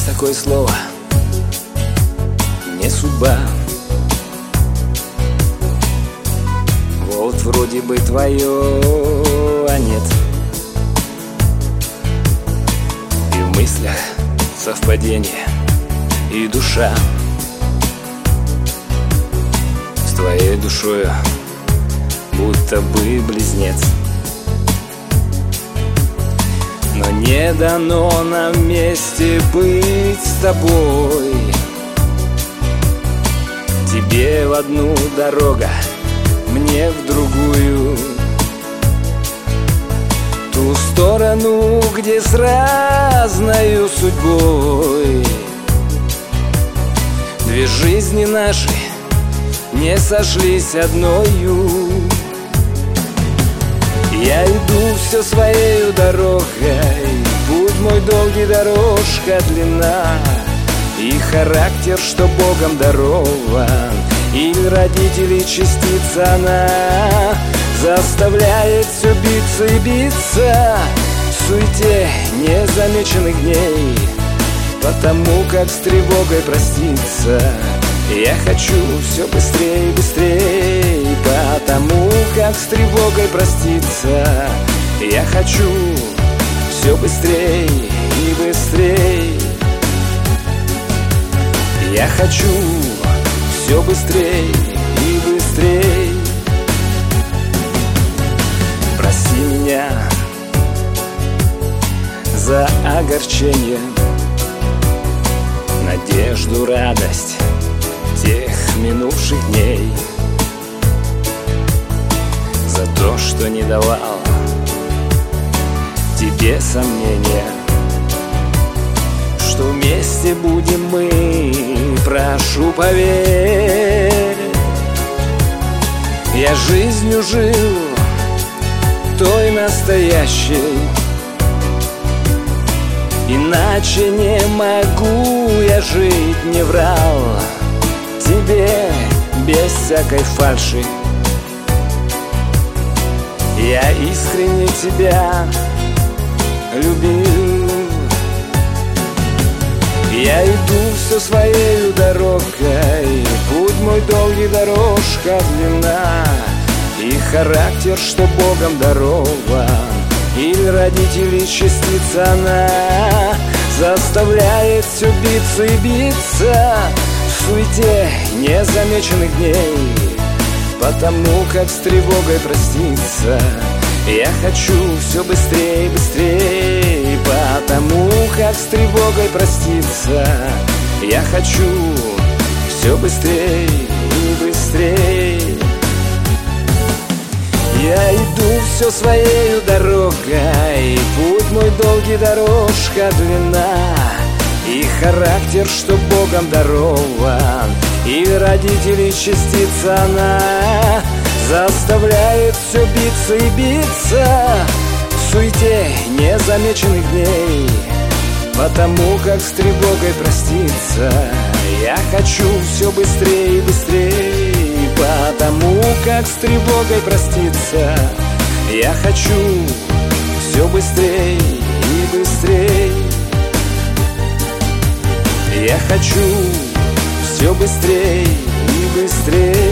такое слово не судьба. Вот вроде бы твое, а нет. И в мыслях совпадение, и душа с твоей душою будто бы близнец. Но не дано нам вместе быть с тобой. Тебе в одну дорога, мне в другую. Ту сторону, где с разною судьбой две жизни наши не сошлись одною. Я иду все своею дорогой, путь мой долгий, дорожка длинна. И характер, что Богом дарован, или родителей частица она, заставляет все биться и биться в суете незамеченных дней. Потому как с тревогой проститься я хочу все быстрее и быстрее. Потому как с тревогой проститься я хочу все быстрее и быстрее. Я хочу все быстрее и быстрее. Прости меня за огорчение, надежду, радость тех минувших дней, за то, что не давал тебе сомнения, что вместе будем мы, прошу, поверь. Я жизнью жил, той настоящей, иначе не могу я жить, не врал тебе без всякой фальши. Я искренне тебя любил. Я иду все своею дорогой, путь мой долгий, дорожка длинна. И характер, что Богом дарован, или родителей частица она, заставляет все биться и биться в суете незамеченных дней. Потому как с тревогой проститься я хочу все быстрее и быстрее. Потому как с тревогой проститься я хочу все быстрее и быстрее. Я иду все своею дорогой, путь мой долгий, дорожка длинна. И характер, что Богом дарован, и родителей частица она, заставляет все биться и биться в суете незамеченных дней. Потому как с тревогой проститься я хочу все быстрее и быстрее. Потому как с тревогой проститься я хочу все быстрее и быстрее. Я хочу все быстрее и быстрее.